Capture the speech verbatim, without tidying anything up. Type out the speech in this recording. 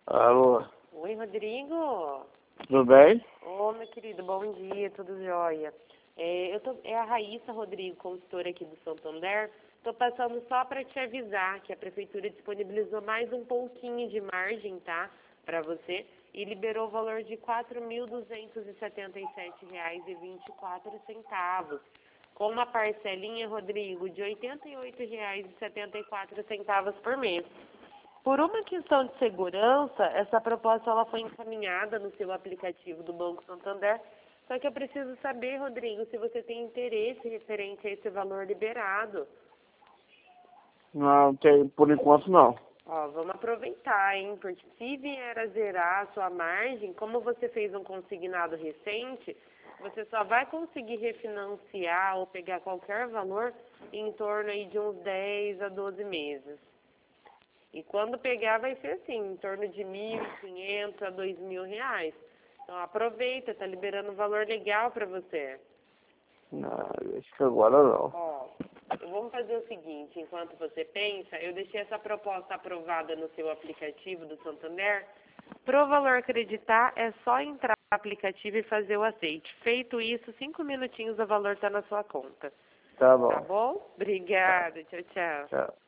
Alô, Oi, Rodrigo. tudo bem? Ô, meu querido, bom dia, tudo jóia. É, eu tô, é a Raíssa Rodrigo, consultora aqui do Santander. Tô passando só para te avisar que a prefeitura disponibilizou mais um pouquinho de margem, tá, para você, e liberou o valor de quatro mil duzentos e setenta e sete reais e vinte e quatro centavos, com uma parcelinha, Rodrigo, de oitenta e oito reais e setenta e quatro centavos por mês. Por uma questão de segurança, essa proposta ela foi encaminhada no seu aplicativo do Banco Santander, só que eu preciso saber, Rodrigo, se você tem interesse referente a esse valor liberado. Não, tem, por enquanto não. Ó, vamos aproveitar, hein? Porque se vier a zerar a sua margem, como você fez um consignado recente, você só vai conseguir refinanciar ou pegar qualquer valor em torno aí de uns dez a doze meses. E quando pegar vai ser assim, em torno de mil e quinhentos a dois mil reais. Então aproveita, tá liberando um valor legal para você. Não, acho que agora não. Ó, vamos fazer o seguinte, enquanto você pensa, eu deixei essa proposta aprovada no seu aplicativo do Santander. Para o valor acreditar, é só entrar no aplicativo e fazer o aceite. Feito isso, cinco minutinhos o valor está na sua conta. Tá bom. Tá bom? Obrigada, tchau, tchau. Tchau.